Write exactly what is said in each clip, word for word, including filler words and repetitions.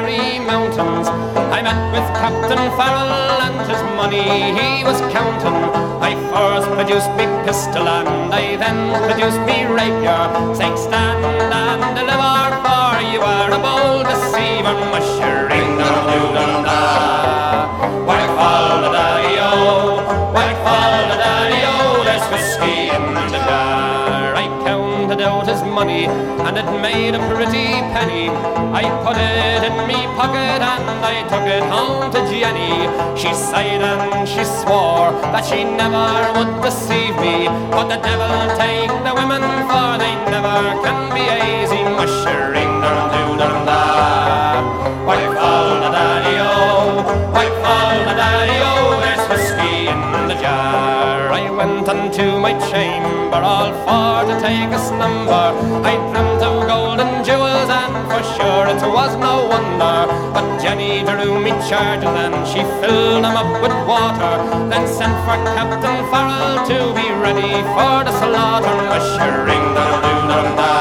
Kerry mountains. I met with Captain Farrell and his money he was counting. I first produced me pistol and I then produced me rapier, saying stand and deliver, for you are a bold deceiver. Mushering down doo dum da, whack fall da daddy o, whack fall da daddy o. There's whiskey in the jar. I counted out his money and it made a pretty penny. I put it in me pocket and I took it home to Jenny. She sighed and she swore that she never would deceive me, but the devil take the women, for they never can be easy. Mushering dum doo dum da, whack fall da daddy o, whack fall da daddy o. There's whiskey in the jar. I went unto my chamber all for to take a slumber. I dreamt of gold and jewels, and for sure it was no wonder. But Jenny drew me charges and she filled them up with water, then sent for Captain Farrell to be ready for the slaughter. Mushering dum doo dum da,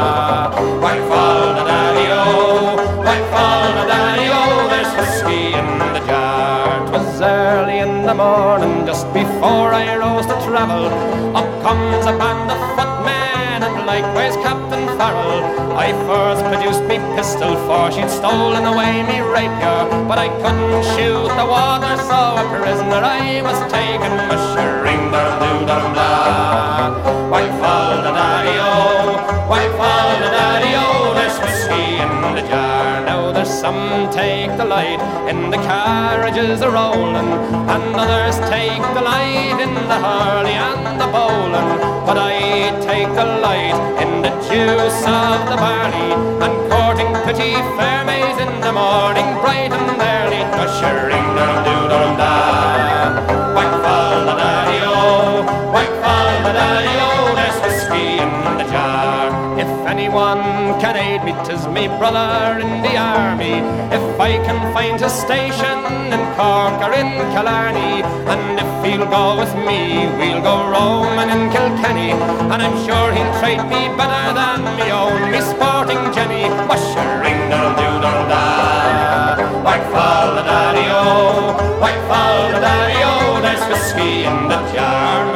whack fall da daddy o, whack fall da daddy o. There's whiskey in the jar. 'Twas early in the morning, just before I rose to travel. Up comes a band of footmen and likewise Captain Farrell. I first produced me pistol, for she'd stolen away me rapier, but I couldn't shoot the water, so a prisoner I was taken. Mushering dum doo dum da, whack fall da daddy o, whack fall da daddy o. There's whiskey in the jar. Now there's some take delight in the carriages a-rolling, and others take delight in the hurley and the bowling, but I take delight in the juice of the barley, and courting pretty fair maids in the morning bright and early. Mushering dum doo dum da, whack fall da daddy o, whack fall da daddy o. There's whiskey in the jar. If anyone can aid me, 'tis me brother in the army. If I can find a station in Cork or in Killarney, and if he'll go with me, we'll go roaming in Kilkenny, and I'm sure he'll treat me better than me own, me sporting Jenny. Mushering dum doo dum da, whack fall da daddy o, whack fall da daddy o. There's whiskey in the jar.